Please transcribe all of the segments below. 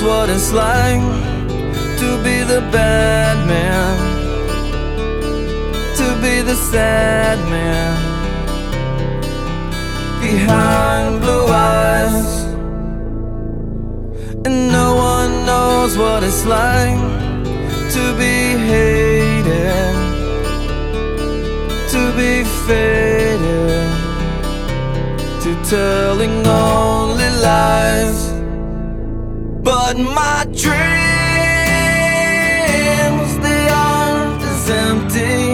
what it's like to be the bad man, to be the sad man behind blue eyes. And no one knows what it's like to be hated, to be faded, to telling only lies. But my dreams, they aren't as empty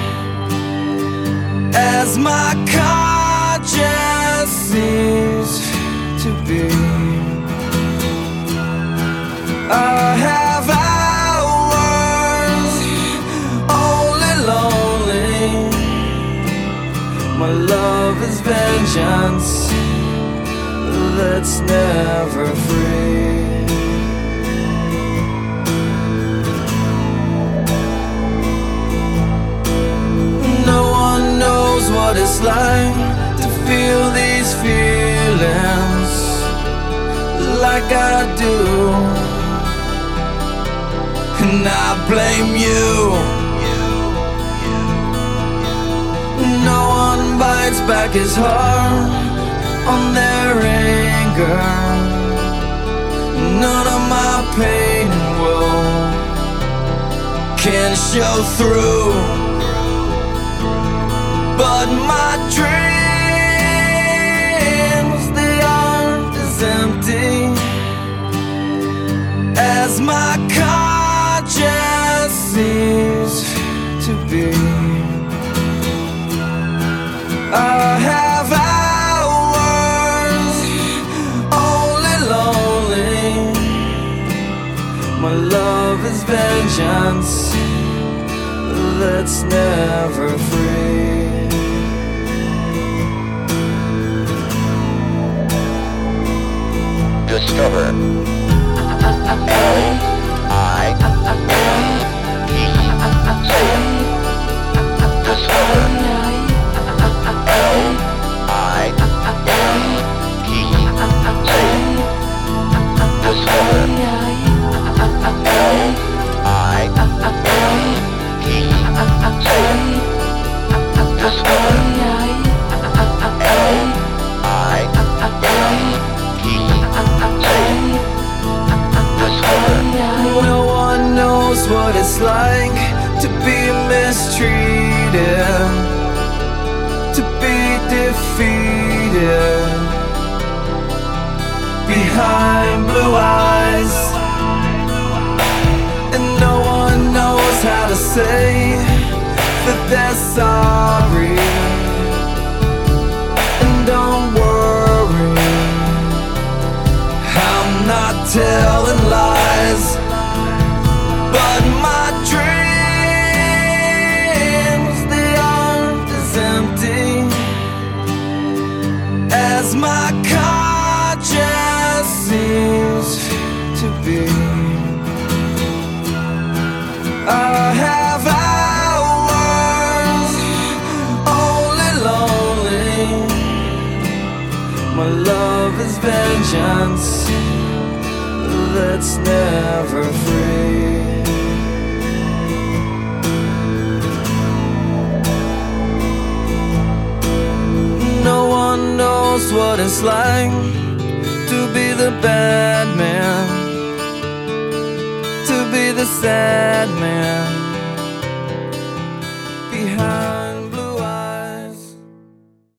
as my conscience seems to be. I have hours only lonely. My love is vengeance that's never free. No one knows what it's like to feel these feelings like I do. And I blame you. No one bites back his heart on their anger. None of my pain and woe can show through. But my dreams, they aren't as empty as my conscience seems to be. I have hours only lonely. My love is vengeance that's never free. Discover No one knows what it's like to be mistreated, to be defeated behind blue eyes. And no one knows how to say that they're sorry. And don't worry, I'm not telling lies. But my dreams, they aren't as empty as my conscience seems to be. I have hours only lonely. My love is vengeance that's never free. No one knows what it's like to be the bad man, to be the sad man